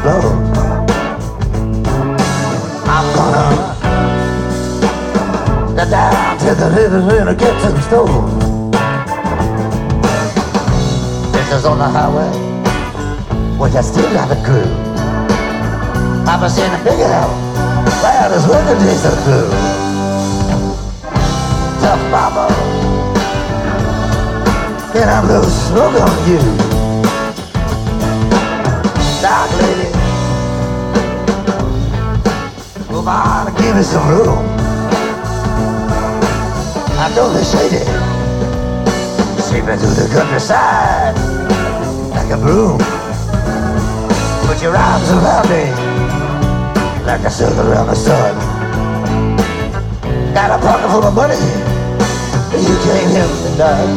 blow. I'm gonna get down to the little kitchen stove. This is on the highway, where you still got a crew. I've seen a big house, well, there's working days are through. Tough mama, and I'm loose smoke on you. Dark lady, come on, give me some room. I know the shady, sweeping through the countryside like a broom. Put your arms around me like a circle around the sun. Got a pocket full of money, you came here tonight.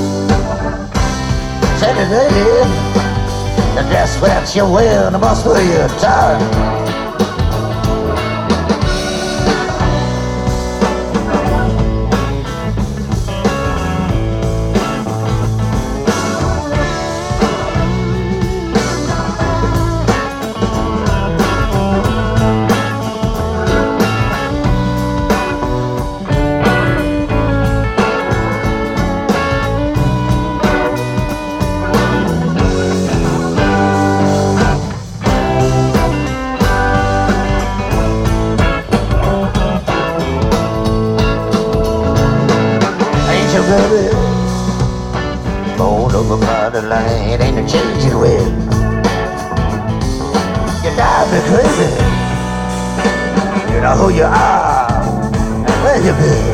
Said it, lady, the dress sweats you wear, the must wear your tie. Baby, born over by the line, ain't no changing with. You drive me crazy. You know who you are and where you been.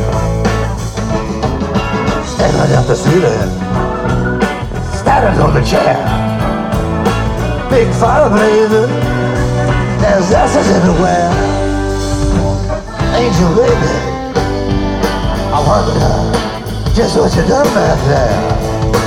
Standing up the ceiling, standing on the chair. Big fire blazing, there's ashes everywhere. Angel baby, I wonder just what you done back there.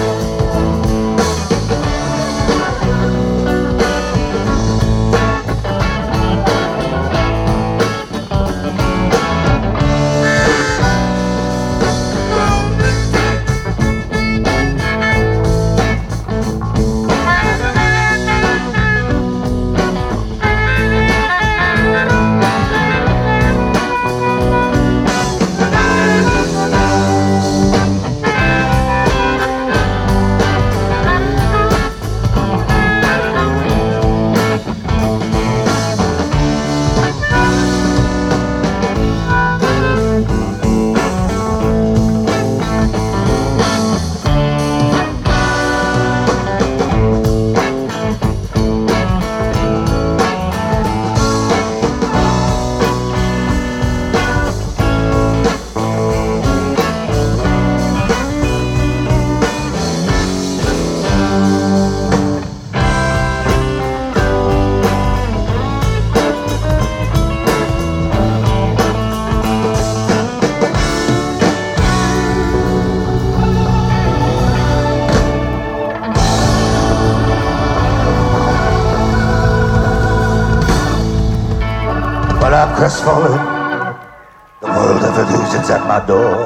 Well, I'm crestfallen, the world of illusions at my door.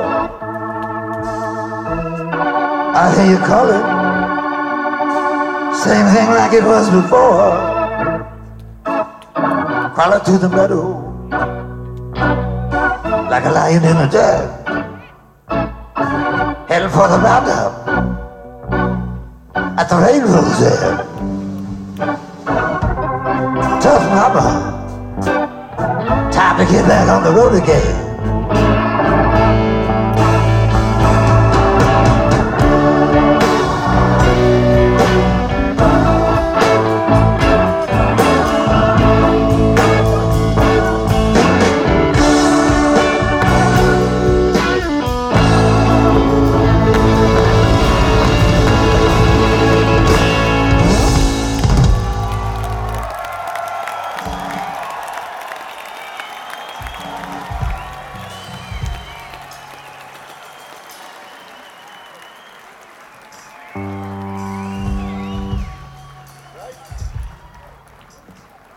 I hear you calling, same thing like it was before. Crawling through the meadow, like a lion in the den, heading for the roundup at the railroad's end. Tough mama, time to get back on the road again.